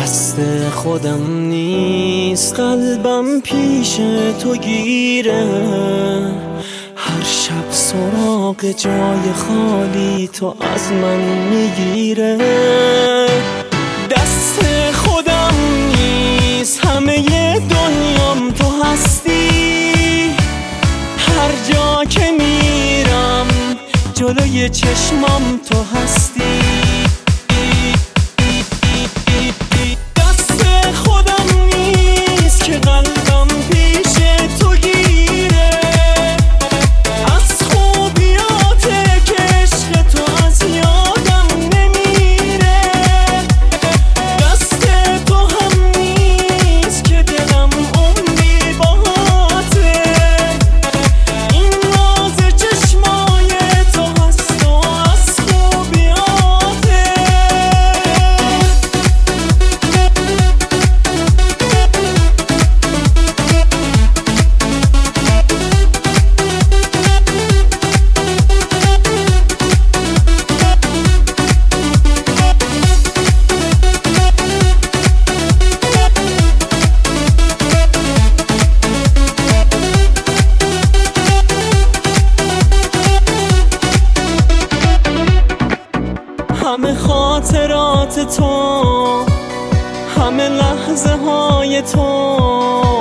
دست خودم نیست، قلبم پیش تو گیره. هر شب سراغ جای خالی تو از من میگیره. دست خودم نیست، همه دنیام تو هستی. هر جا که میرم جلوی چشمام تو هستی. همه خاطرات تو، همه لحظه های تو